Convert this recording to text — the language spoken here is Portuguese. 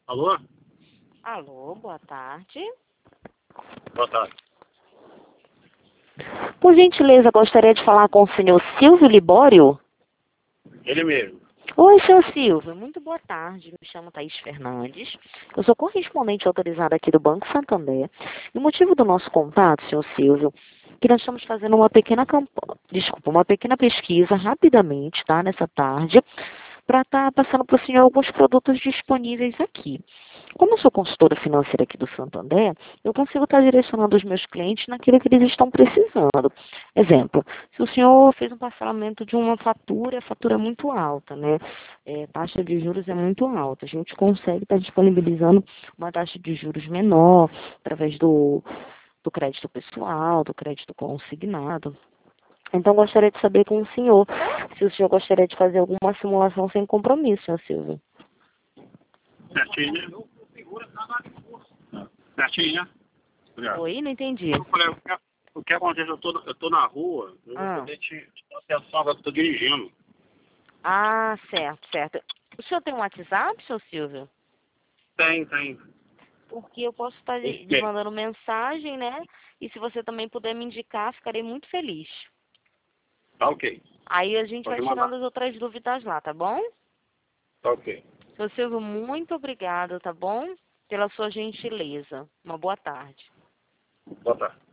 Alô? Alô, boa tarde. Boa tarde. Por gentileza, gostaria de falar com o senhor Silvio Libório? Ele mesmo. Oi, senhor Silvio. Muito boa tarde. Me chamo Thaís Fernandes. Eu sou correspondente autorizada aqui do Banco Santander. E o motivo do nosso contato, senhor Silvio, é que nós estamos fazendo uma pequena uma pequena pesquisa rapidamente, tá? Nessa tarde, para estar passando para o senhor alguns produtos disponíveis aqui. Como eu sou consultora financeira aqui do Santander, eu consigo estar direcionando os meus clientes naquilo que eles estão precisando. Exemplo, se o senhor fez um parcelamento de uma fatura, a fatura é muito alta, né? Taxa de juros é muito alta. A gente consegue estar disponibilizando uma taxa de juros menor através do crédito pessoal, do crédito consignado. Então, gostaria de saber com o senhor se o senhor gostaria de fazer alguma simulação sem compromisso, senhor Silvio. Certinho, né? Certinho, né? Obrigado. Oi, não entendi. Eu falei, o que acontece? Eu tô na rua, eu vou poder te atenção agora que eu tô dirigindo. Ah, certo, certo. O senhor tem um WhatsApp, senhor Silvio? Tem. Porque eu posso estar lhe mandando mensagem, né? E se você também puder me indicar, ficarei muito feliz. Tá ok. Aí a gente Pode vai tirando mandar. as outras dúvidas lá, tá bom? Tá ok. Senhor Silvio, muito obrigado, tá bom? Pela sua gentileza. Uma boa tarde. Boa tarde.